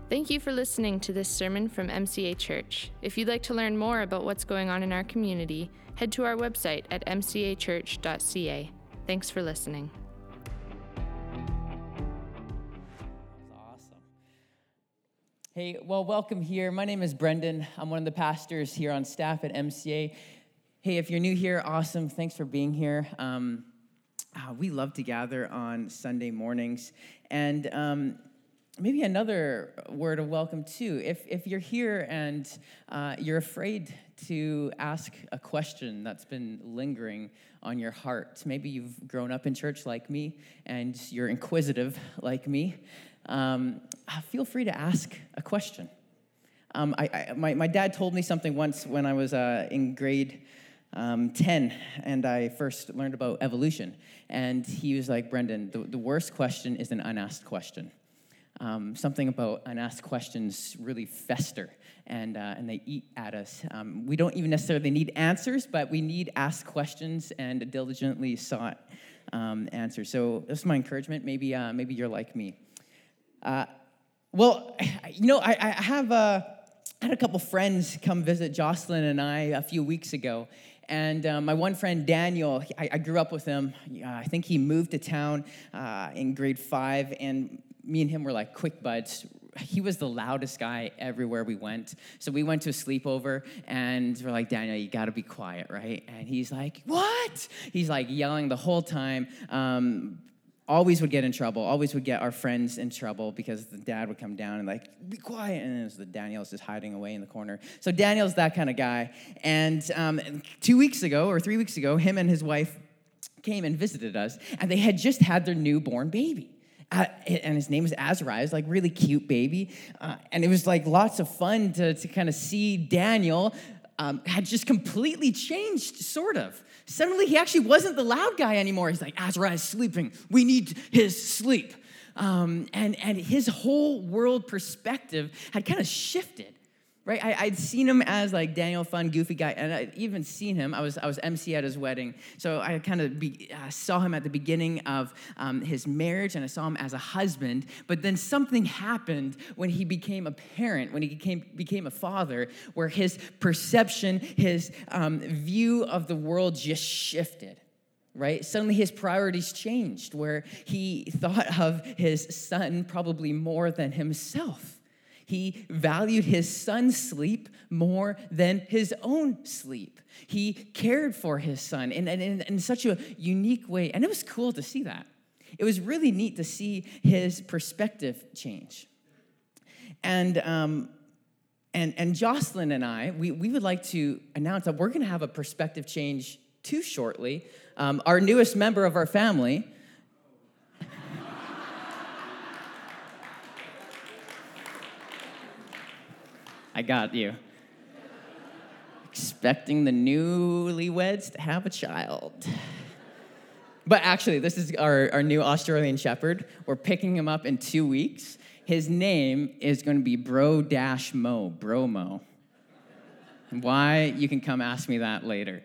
Thank you for listening to this sermon from MCA Church. If you'd like to learn more about what's going on in our community, head to our website at mcachurch.ca. Thanks for listening. Awesome. Hey, well, welcome here. My name is Brendan. I'm one of the pastors here on staff at MCA. Hey, if you're new here, awesome. Thanks for being here. We love to gather on Sunday mornings. And maybe another word of welcome, too. If you're here and you're afraid to ask a question that's been lingering on your heart, maybe you've grown up in church like me and you're inquisitive like me, feel free to ask a question. My dad told me something once when I was in grade 10, and I first learned about evolution. And he was like, Brendan, the worst question is an unasked question. Something about unasked questions really fester, and they eat at us. We don't even necessarily need answers, but we need asked questions and diligently sought answers. So this is my encouragement. Maybe you're like me. I had a couple friends come visit Jocelyn and I a few weeks ago. And my one friend, Daniel, I grew up with him. I think he moved to town in grade 5, and me and him were like quick buds. He was the loudest guy everywhere we went. So we went to a sleepover, and we're like, Daniel, you gotta be quiet, right? And he's like, what? He's like yelling the whole time. Always would get in trouble, always would get our friends in trouble because the dad would come down and like, be quiet. And it was the Daniel's just hiding away in the corner. So Daniel's that kind of guy. And 3 weeks ago, him and his wife came and visited us, and they had just had their newborn baby. And his name was Azariah, like really cute baby. And it was like lots of fun to kind of see Daniel had just completely changed, sort of. Suddenly, he actually wasn't the loud guy anymore. He's like, Azariah is sleeping. We need his sleep. And his whole world perspective had kind of shifted. Right, I'd seen him as like Daniel, fun, goofy guy, and I'd even seen him. I was MC at his wedding, so I kind of saw him at the beginning of his marriage, and I saw him as a husband. But then something happened when he became a parent, when he became a father, where his perception, his view of the world just shifted. Right? Suddenly his priorities changed, where he thought of his son probably more than himself. He valued his son's sleep more than his own sleep. He cared for his son in such a unique way. And it was cool to see that. It was really neat to see his perspective change. And Jocelyn and I, we would like to announce that we're going to have a perspective change too shortly. Our newest member of our family, I got you. Expecting the newlyweds to have a child. But actually, this is our new Australian Shepherd. We're picking him up in 2 weeks. His name is going to be Bromo. Why? You can come ask me that later.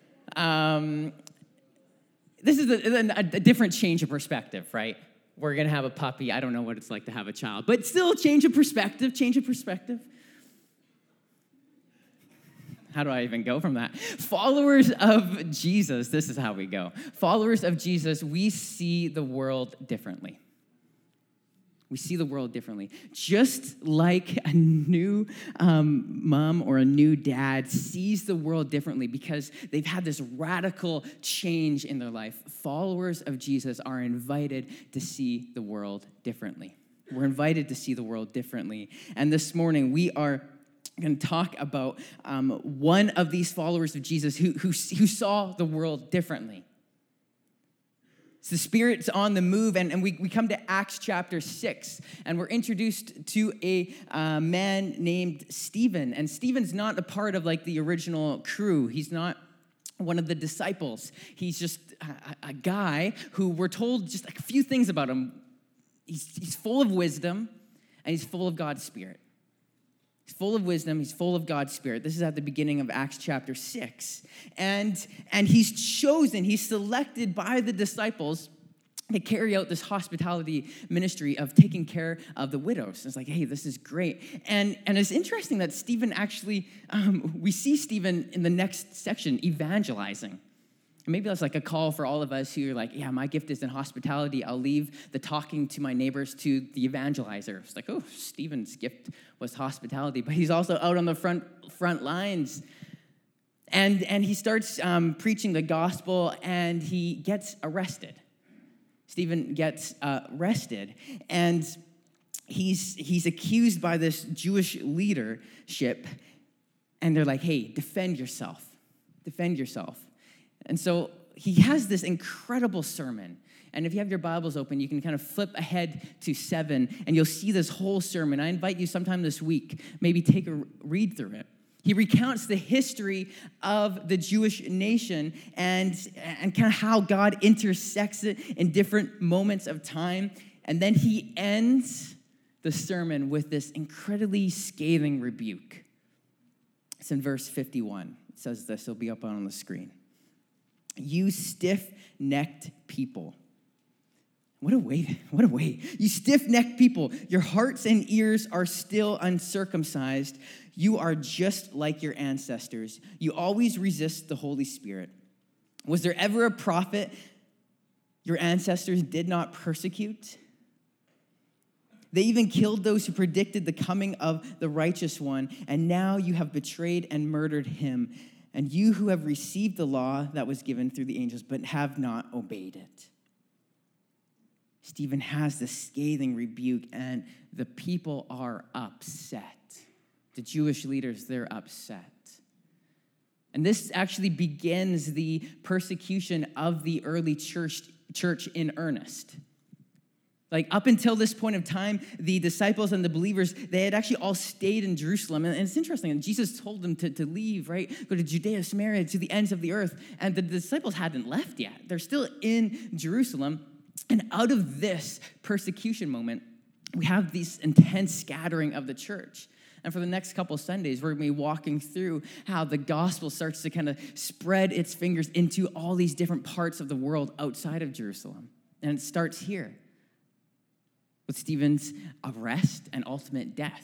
This is a different change of perspective, right? We're going to have a puppy. I don't know what it's like to have a child, but still change of perspective. How do I even go from that? Followers of Jesus, this is how we go. Followers of Jesus, we see the world differently. Just like a new mom or a new dad sees the world differently because they've had this radical change in their life, followers of Jesus are invited to see the world differently. We're invited to see the world differently. And this morning, we are going to talk about one of these followers of Jesus who saw the world differently. So the Spirit's on the move, and we come to Acts chapter 6, and we're introduced to a man named Stephen. And Stephen's not a part of like the original crew. He's not one of the disciples. He's just a guy who we're told just a few things about him. He's full of wisdom, and he's full of God's Spirit. He's full of wisdom. He's full of God's Spirit. This is at the beginning of Acts chapter 6. And he's chosen, he's selected by the disciples they carry out this hospitality ministry of taking care of the widows. It's like, hey, this is great. And it's interesting that Stephen actually, we see Stephen in the next section evangelizing. And maybe that's like a call for all of us who are like, yeah, my gift is in hospitality. I'll leave the talking to my neighbors to the evangelizer. It's like, oh, Stephen's gift was hospitality, but he's also out on the front lines. And he starts preaching the gospel, and he gets arrested. Stephen gets arrested, and he's accused by this Jewish leadership, and they're like, hey, defend yourself. Defend yourself. And so he has this incredible sermon. And if you have your Bibles open, you can kind of flip ahead to 7, and you'll see this whole sermon. I invite you sometime this week, maybe take a read through it. He recounts the history of the Jewish nation and kind of how God intersects it in different moments of time. And then he ends the sermon with this incredibly scathing rebuke. It's in verse 51. It says this. It'll be up on the screen. You stiff-necked people. What a way. You stiff-necked people, your hearts and ears are still uncircumcised. You are just like your ancestors. You always resist the Holy Spirit. Was there ever a prophet your ancestors did not persecute? They even killed those who predicted the coming of the righteous one, and now you have betrayed and murdered him. And you who have received the law that was given through the angels, but have not obeyed it. Stephen has this scathing rebuke, and the people are upset. The Jewish leaders, they're upset. And this actually begins the persecution of the early church in earnest. Like up until this point of time, the disciples and the believers, they had actually all stayed in Jerusalem. And it's interesting, and Jesus told them to leave, right? Go to Judea, Samaria, to the ends of the earth. And the disciples hadn't left yet. They're still in Jerusalem. And out of this persecution moment, we have this intense scattering of the church. And for the next couple of Sundays, we're going to be walking through how the gospel starts to kind of spread its fingers into all these different parts of the world outside of Jerusalem. And it starts here with Stephen's arrest and ultimate death.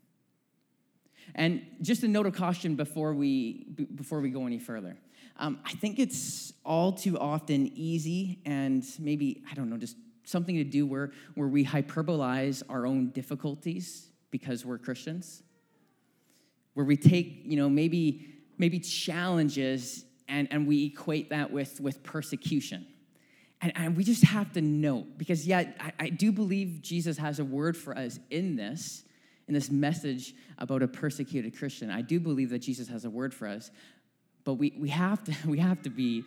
And just a note of caution before we go any further. I think it's all too often easy and maybe, I don't know, just something to do where we hyperbolize our own difficulties because we're Christians. Where we take, maybe challenges and we equate that with persecution. And we just have to note, because I do believe Jesus has a word for us in this message about a persecuted Christian. I do believe that Jesus has a word for us, but we have to be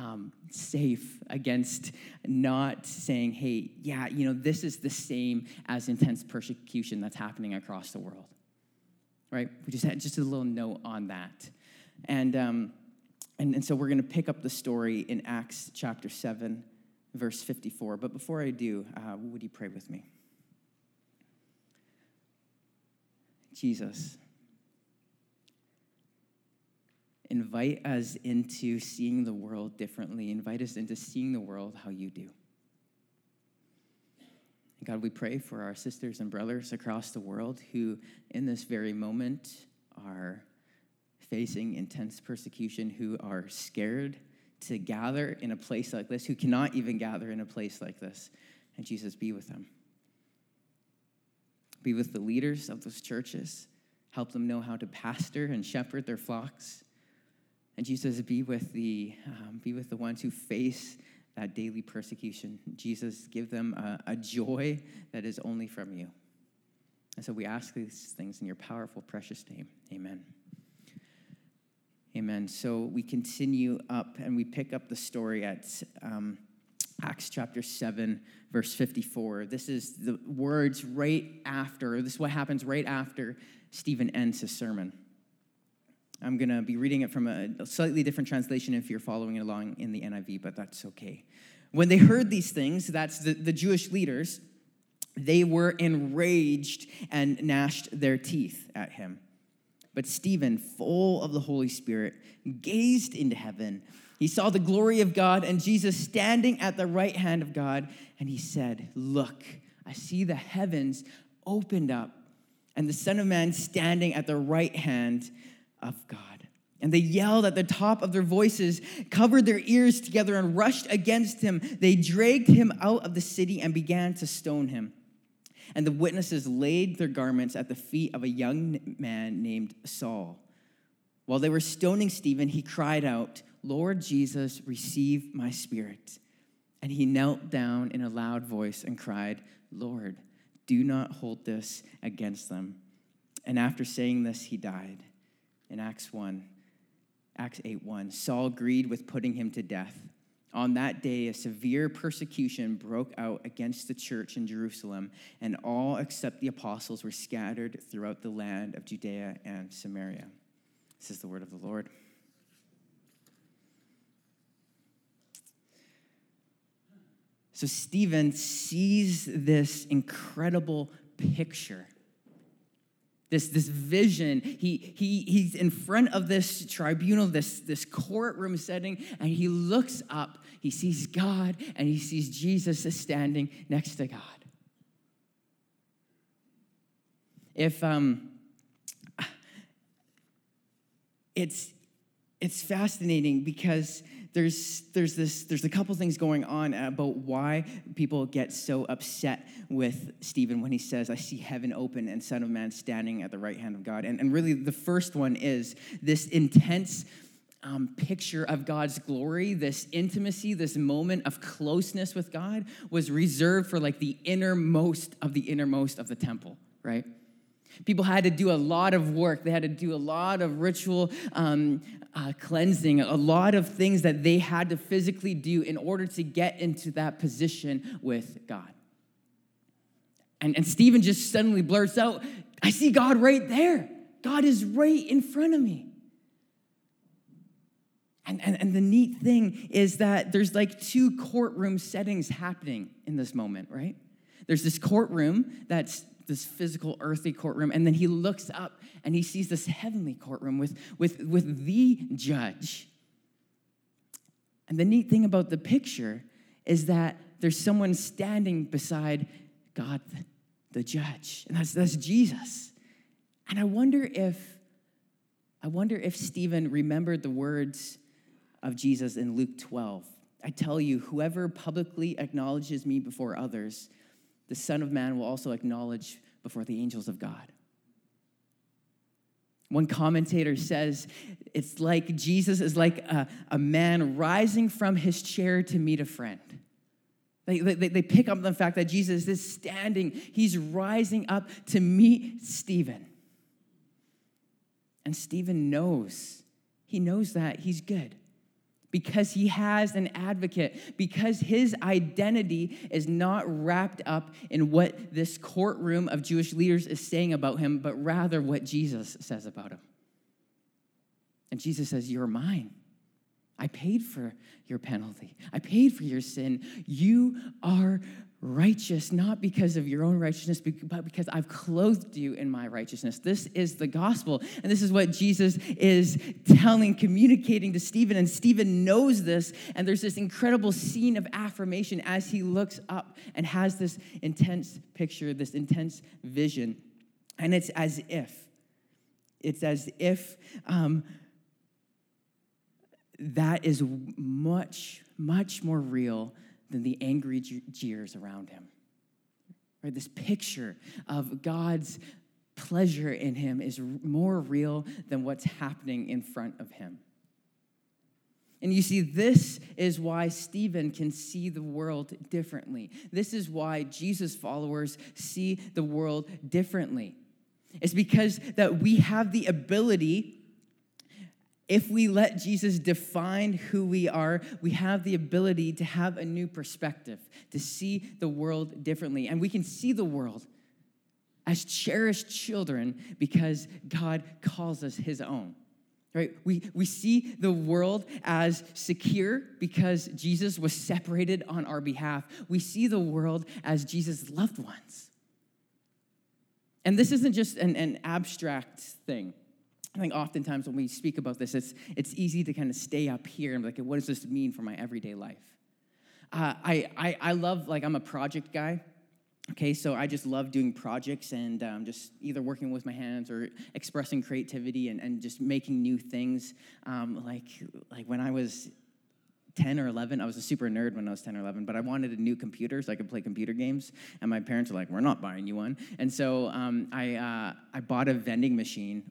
safe against not saying, hey, this is the same as intense persecution that's happening across the world, right? We just had just a little note on that, and so we're going to pick up the story in Acts chapter 7. Verse 54. But before I do, would you pray with me? Jesus, invite us into seeing the world differently. Invite us into seeing the world how you do. And God, we pray for our sisters and brothers across the world who, in this very moment, are facing intense persecution, who are scared to gather in a place like this, who cannot even gather in a place like this. And Jesus, be with them. Be with the leaders of those churches. Help them know how to pastor and shepherd their flocks. And Jesus, be with the ones who face that daily persecution. Jesus, give them a joy that is only from you. And so we ask these things in your powerful, precious name. Amen. Amen. So we continue up and we pick up the story at Acts chapter 7, verse 54. This is the words this is what happens right after Stephen ends his sermon. I'm going to be reading it from a slightly different translation if you're following along in the NIV, but that's okay. When they heard these things, that's the Jewish leaders, they were enraged and gnashed their teeth at him. But Stephen, full of the Holy Spirit, gazed into heaven He saw the glory of God and Jesus standing at the right hand of God, and he said, "Look, I see the heavens opened up and the Son of Man standing at the right hand of God." And they yelled at the top of their voices, covered their ears together, and rushed against him. They dragged him out of the city and began to stone him. And the witnesses laid their garments at the feet of a young man named Saul. While they were stoning Stephen, he cried out, "Lord Jesus, receive my spirit." And he knelt down in a loud voice and cried, "Lord, do not hold this against them." And after saying this, he died. In Acts 8:1, Saul agreed with putting him to death. On that day, a severe persecution broke out against the church in Jerusalem, and all except the apostles were scattered throughout the land of Judea and Samaria. This is the word of the Lord. So Stephen sees this incredible picture, this vision. He's in front of this tribunal, this courtroom setting, and he looks up. He sees God, and he sees Jesus standing next to God. It's fascinating because there's a couple things going on about why people get so upset with Stephen when he says, "I see heaven open and Son of Man standing at the right hand of God." And really the first one is this intense picture of God's glory, this intimacy, this moment of closeness with God was reserved for like the innermost of the temple, right? People had to do a lot of work. They had to do a lot of ritual cleansing, a lot of things that they had to physically do in order to get into that position with God. And Stephen just suddenly blurts out, "I see God right there. God is right in front of me." And the neat thing is that there's like two courtroom settings happening in this moment, right? There's this courtroom that's this physical, earthly courtroom, and then he looks up and he sees this heavenly courtroom with the judge. And the neat thing about the picture is that there's someone standing beside God, the judge, and that's Jesus. And I wonder if Stephen remembered the words of Jesus in Luke 12. "I tell you, whoever publicly acknowledges me before others, the Son of Man will also acknowledge before the angels of God." One commentator says it's like Jesus is like a man rising from his chair to meet a friend. They pick up on the fact that Jesus is standing. He's rising up to meet Stephen. And Stephen knows. He knows that he's good, because he has an advocate, because his identity is not wrapped up in what this courtroom of Jewish leaders is saying about him, but rather what Jesus says about him. And Jesus says, "You're mine. I paid for your penalty. I paid for your sin. You are righteous, not because of your own righteousness, but because I've clothed you in my righteousness." This is the gospel, and this is what Jesus is communicating to Stephen, and Stephen knows this, and there's this incredible scene of affirmation as he looks up and has this intense picture, this intense vision, and it's as if that is much, much more real than the angry jeers around him. Right? This picture of God's pleasure in him is more real than what's happening in front of him. And you see, this is why Stephen can see the world differently. This is why Jesus followers see the world differently. It's because that we have the ability, if we let Jesus define who we are, we have the ability to have a new perspective, to see the world differently. And we can see the world as cherished children because God calls us his own. Right? We see the world as secure because Jesus was separated on our behalf. We see the world as Jesus' loved ones. And this isn't just an abstract thing. I think oftentimes when we speak about this, it's easy to kind of stay up here and be like, what does this mean for my everyday life? I love, like, I'm a project guy. Okay, so I just love doing projects and just either working with my hands or expressing creativity and just making new things. Like when I was 10 or 11, I was a super nerd when I was 10 or 11, but I wanted a new computer so I could play computer games, and my parents were like, we're not buying you one. And so I bought a vending machine,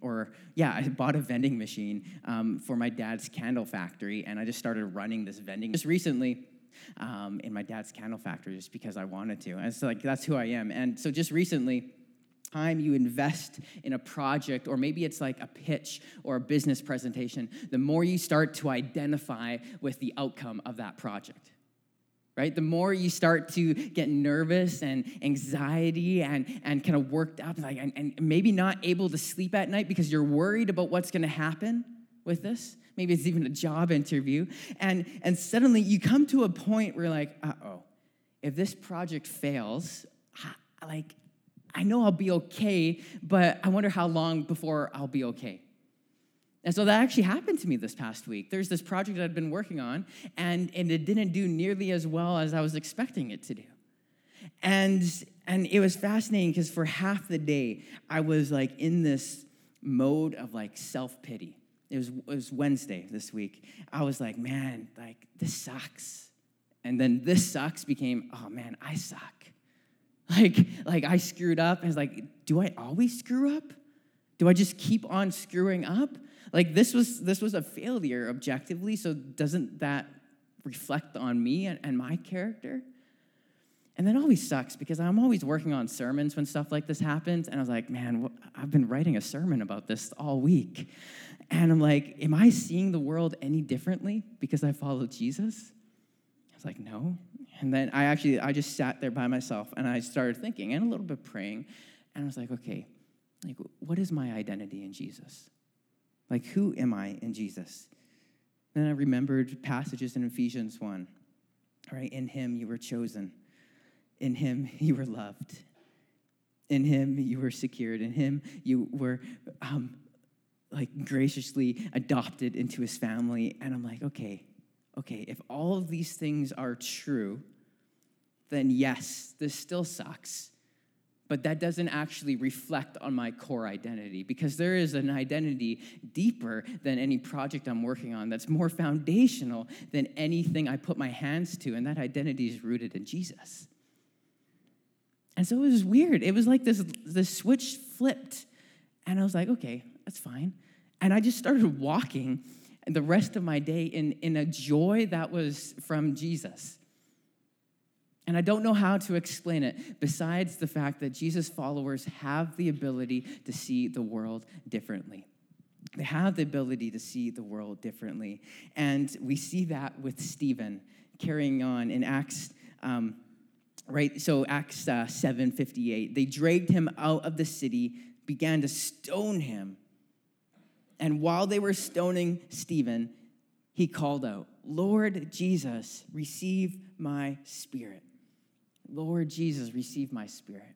for my dad's candle factory, and I just started running this vending just recently in my dad's candle factory just because I wanted to. And so, like, that's who I am. And so just recently, time you invest in a project, or maybe it's like a pitch or a business presentation, the more you start to identify with the outcome of that project, right? The more you start to get nervous and anxiety and kind of worked up, and maybe not able to sleep at night because you're worried about what's going to happen with this. Maybe it's even a job interview. And suddenly you come to a point where you're like, if this project fails, I know I'll be okay, but I wonder how long before I'll be okay. And so that actually happened to me this past week. There's this project that I'd been working on, and it didn't do nearly as well as I was expecting it to do. And it was fascinating because for half the day, I was like in this mode of like self-pity. It was Wednesday this week. I was like, man, like this sucks. And then this sucks became, oh man, I suck. Like I screwed up. And I was like, do I always screw up? Do I just keep on screwing up? Like this was a failure objectively, so doesn't that reflect on me and my character? And that always sucks because I'm always working on sermons when stuff like this happens. And I was like, man, I've been writing a sermon about this all week. And I'm like, am I seeing the world any differently because I follow Jesus? I was like, no. And then I just sat there by myself and I started thinking and a little bit praying. And I was like, okay, like, what is my identity in Jesus? Like, who am I in Jesus? Then I remembered passages in Ephesians 1, right? In him you were chosen. In him you were loved. In him you were secured. In him you were graciously adopted into his family. And I'm like, okay, if all of these things are true, then yes, this still sucks. But that doesn't actually reflect on my core identity because there is an identity deeper than any project I'm working on that's more foundational than anything I put my hands to, and that identity is rooted in Jesus. And so it was weird. It was like this switch flipped, and I was like, okay, that's fine. And I just started walking the rest of my day in a joy that was from Jesus. And I don't know how to explain it besides the fact that Jesus followers have the ability to see the world differently. They have the ability to see the world differently. And we see that with Stephen carrying on in Acts, right? So Acts 7:58. They dragged him out of the city, began to stone him. And while they were stoning Stephen, he called out, Lord Jesus, receive my spirit. Lord Jesus, receive my spirit.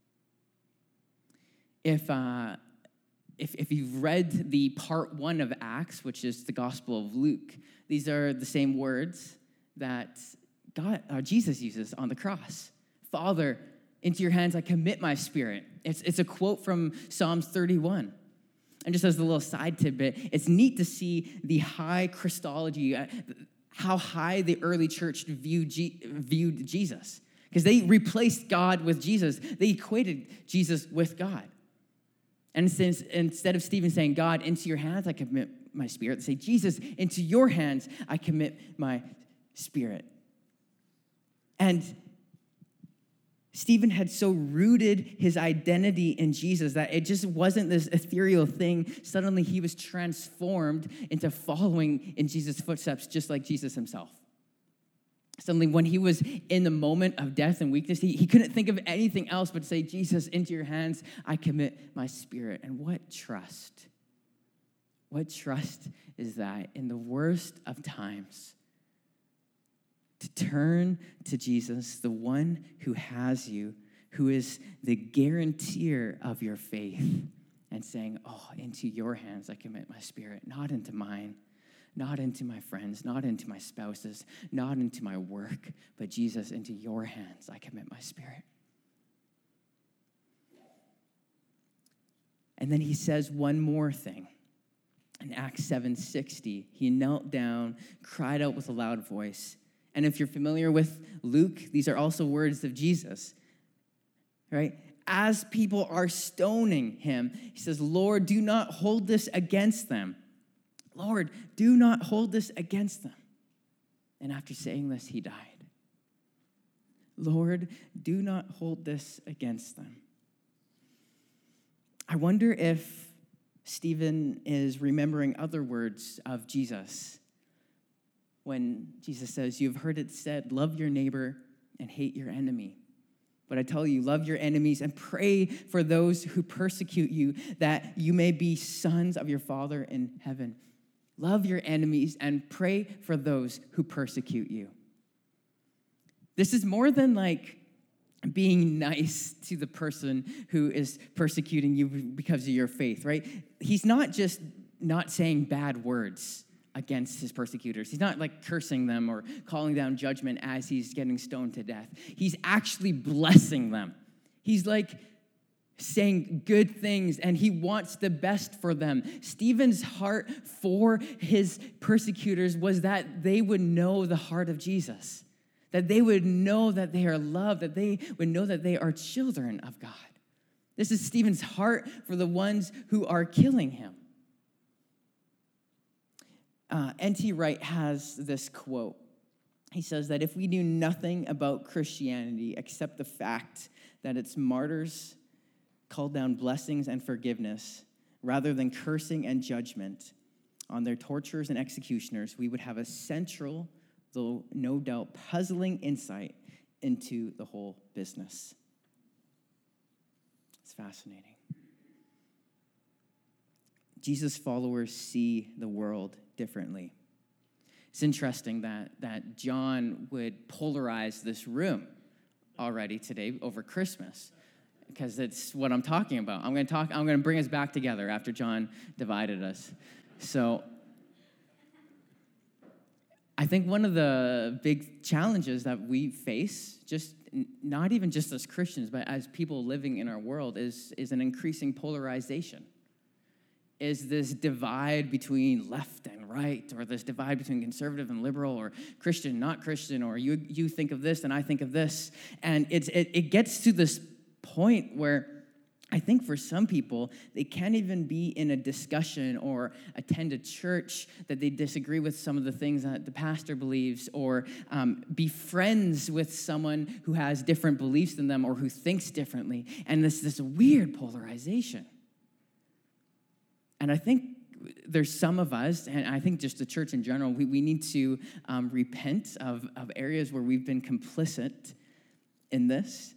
If you've read the part 1 of Acts, which is the Gospel of Luke, these are the same words that Jesus uses on the cross. Father, into your hands I commit my spirit. It's a quote from Psalms 31. And just as a little side tidbit, it's neat to see the high Christology, how high the early church viewed Jesus. Because they replaced God with Jesus. They equated Jesus with God. And since instead of Stephen saying, God, into your hands I commit my spirit, they say, Jesus, into your hands I commit my spirit. And Stephen had so rooted his identity in Jesus that it just wasn't this ethereal thing. Suddenly he was transformed into following in Jesus' footsteps, just like Jesus himself. Suddenly when he was in the moment of death and weakness, he couldn't think of anything else but to say, Jesus, into your hands I commit my spirit. And what trust? What trust is that in the worst of times? To turn to Jesus, the one who has you, who is the guarantor of your faith, and saying, oh, into your hands I commit my spirit, not into mine, not into my friends, not into my spouses, not into my work, but Jesus, into your hands I commit my spirit. And then he says one more thing. In Acts 7:60, he knelt down, cried out with a loud voice. And if you're familiar with Luke, these are also words of Jesus, right? As people are stoning him, he says, Lord, do not hold this against them. Lord, do not hold this against them. And after saying this, he died. Lord, do not hold this against them. I wonder if Stephen is remembering other words of Jesus when Jesus says, you've heard it said, love your neighbor and hate your enemy. But I tell you, love your enemies and pray for those who persecute you, that you may be sons of your Father in heaven. Love your enemies and pray for those who persecute you. This is more than like being nice to the person who is persecuting you because of your faith, right? He's not just not saying bad words against his persecutors. He's not like cursing them or calling down judgment as he's getting stoned to death. He's actually blessing them. He's like saying good things, and he wants the best for them. Stephen's heart for his persecutors was that they would know the heart of Jesus, that they would know that they are loved, that they would know that they are children of God. This is Stephen's heart for the ones who are killing him. N.T. Wright has this quote. He says that if we knew nothing about Christianity except the fact that its martyrs called down blessings and forgiveness rather than cursing and judgment on their torturers and executioners, we would have a central, though no doubt puzzling insight into the whole business. It's fascinating. Jesus' followers see the world differently. It's interesting that John would polarize this room already today over Christmas, because it's what I'm talking about. I'm going to bring us back together after John divided us. So I think one of the big challenges that we face, just not even just as Christians, but as people living in our world, is an increasing polarization. Is this divide between left and right, or this divide between conservative and liberal, or Christian, not Christian, or you think of this and I think of this. And it gets to this point where I think for some people, they can't even be in a discussion or attend a church that they disagree with some of the things that the pastor believes, or be friends with someone who has different beliefs than them or who thinks differently. And this weird polarization. And I think there's some of us, and I think just the church in general, we need to repent of areas where we've been complicit in this.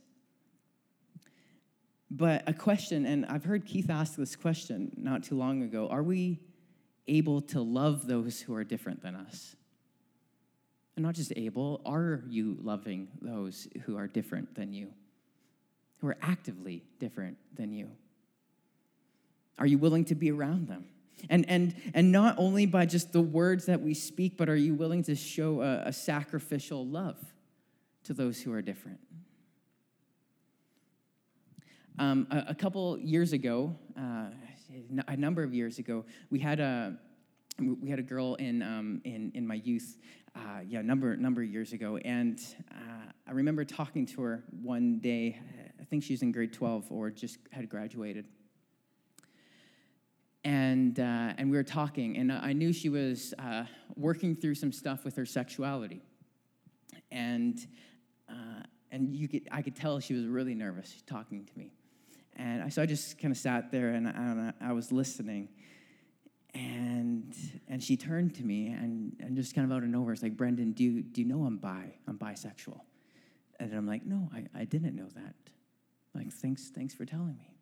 But a question, and I've heard Keith ask this question not too long ago, are we able to love those who are different than us? And not just able, are you loving those who are different than you, who are actively different than you? Are you willing to be around them? And not only by just the words that we speak, but are you willing to show a sacrificial love to those who are different? A couple years ago, a number of years ago, we had a girl in my youth, a number of years ago, and I remember talking to her one day. I think she was in grade 12 or just had graduated. And we were talking, and I knew she was working through some stuff with her sexuality, and I could tell she was really nervous talking to me, and so I just kind of sat there and I was listening, and she turned to me and just kind of out of nowhere, it's like, Brendan, do you know I'm bisexual? And I'm like, no, I didn't know that. Like, thanks for telling me.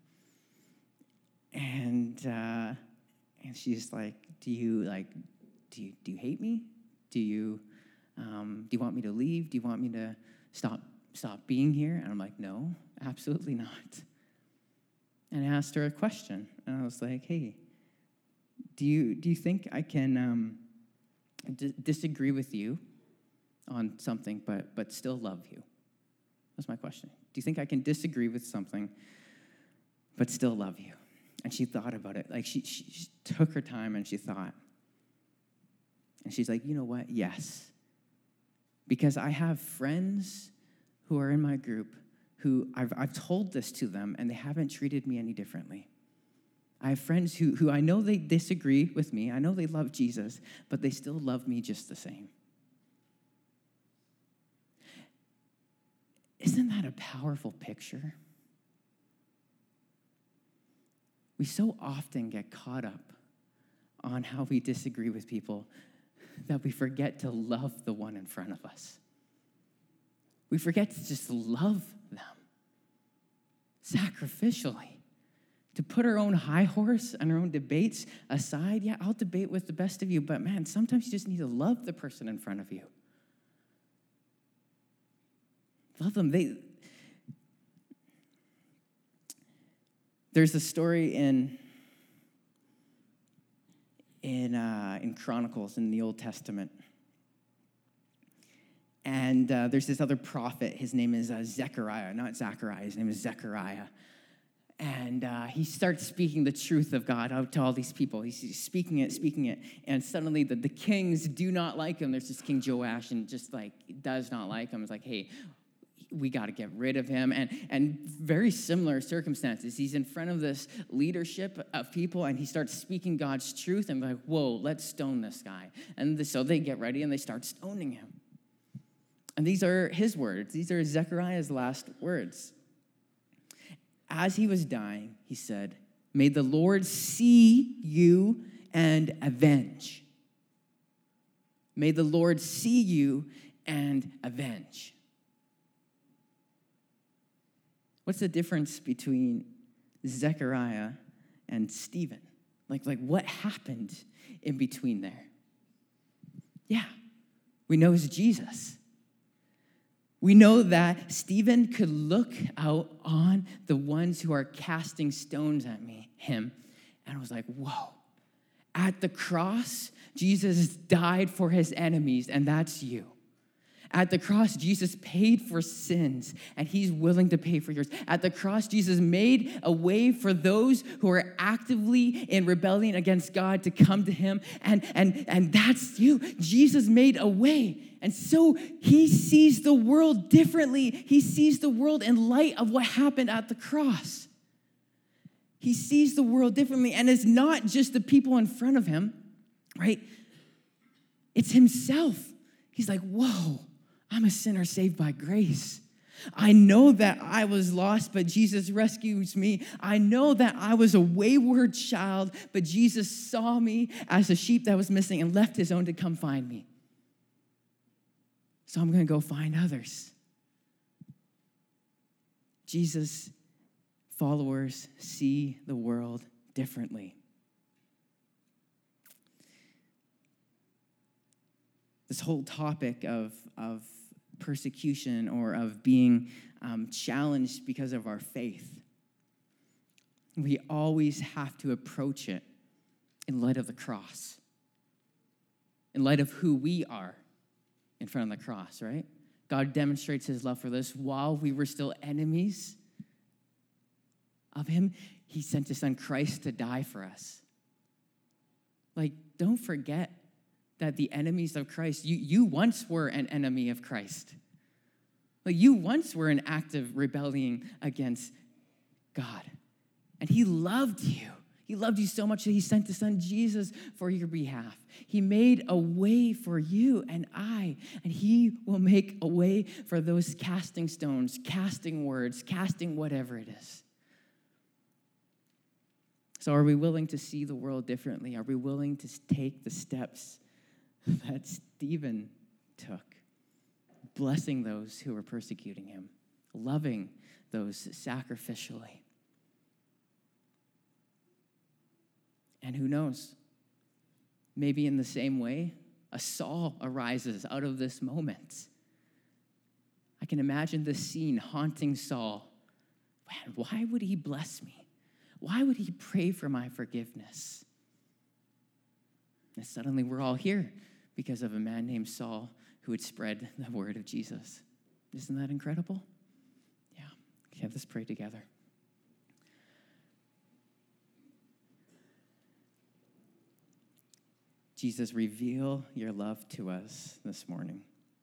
And she's like, do you hate me? Do you want me to leave? Do you want me to stop being here? And I'm like, no, absolutely not. and I asked her a question. And I was like, hey, do you think I can disagree with you on something but still love you? That's my question. Do you think I can disagree with something but still love you? And she thought about it. Like, she took her time and she thought. And she's like, you know what? Yes. Because I have friends who are in my group who I've told this to them, and they haven't treated me any differently. I have friends who I know they disagree with me. I know they love Jesus, but they still love me just the same. Isn't that a powerful picture? We so often get caught up on how we disagree with people that we forget to love the one in front of us. We forget to just love them sacrificially. To put our own high horse and our own debates aside. Yeah, I'll debate with the best of you, but man, sometimes you just need to love the person in front of you. Love them. There's a story in Chronicles in the Old Testament. And there's this other prophet. His name is Zechariah, not Zachariah. His name is Zechariah. And he starts speaking the truth of God out to all these people. He's speaking it. And suddenly the kings do not like him. There's this King Joash, and just like does not like him. It's like, hey, we got to get rid of him. And very similar circumstances. He's in front of this leadership of people, and he starts speaking God's truth. And like, whoa, let's stone this guy. And so they get ready, and they start stoning him. And these are his words. These are Zechariah's last words. As he was dying, he said, may the Lord see you and avenge. May the Lord see you and avenge. What's the difference between Zechariah and Stephen? Like what happened in between there? Yeah, we know it's Jesus. We know that Stephen could look out on the ones who are casting stones at him, and was like, whoa. At the cross, Jesus died for his enemies, and that's you. At the cross, Jesus paid for sins, and he's willing to pay for yours. At the cross, Jesus made a way for those who are actively in rebellion against God to come to him, and that's you. Jesus made a way. And so he sees the world differently. He sees the world in light of what happened at the cross. He sees the world differently, and it's not just the people in front of him, right? It's himself. He's like, whoa, I'm a sinner saved by grace. I know that I was lost, but Jesus rescues me. I know that I was a wayward child, but Jesus saw me as a sheep that was missing and left his own to come find me. So I'm going to go find others. Jesus' followers see the world differently. This whole topic of persecution or of being challenged because of our faith, we always have to approach it in light of the cross, in light of who we are in front of the cross, right? God demonstrates his love for us while we were still enemies of him. He sent his son Christ to die for us. Like, don't forget that the enemies of Christ, you once were an enemy of Christ. Like, you once were in active rebellion against God. And he loved you. He loved you so much that he sent his son Jesus for your behalf. He made a way for you and I, and he will make a way for those casting stones, casting words, casting whatever it is. So are we willing to see the world differently? Are we willing to take the steps that Stephen took, blessing those who were persecuting him, loving those sacrificially? And who knows, maybe in the same way, a Saul arises out of this moment. I can imagine this scene haunting Saul. Man, why would he bless me? why would he pray for my forgiveness? And suddenly we're all here because of a man named Saul who had spread the word of Jesus. Isn't that incredible? Yeah. Okay, let's pray together. Jesus, reveal your love to us this morning.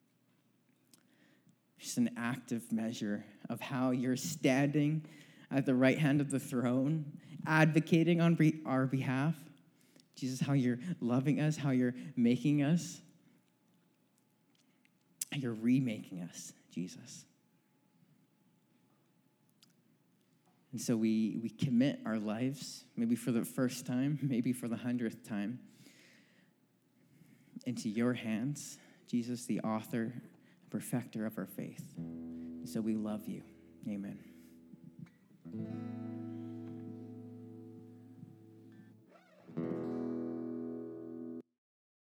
Just an active measure of how you're standing at the right hand of the throne, advocating on our behalf. Jesus, how you're loving us, how you're making us, how you're remaking us, Jesus. And so we commit our lives, maybe for the first time, maybe for the 100th time, into your hands, Jesus, the author, perfecter of our faith. So we love you. Amen.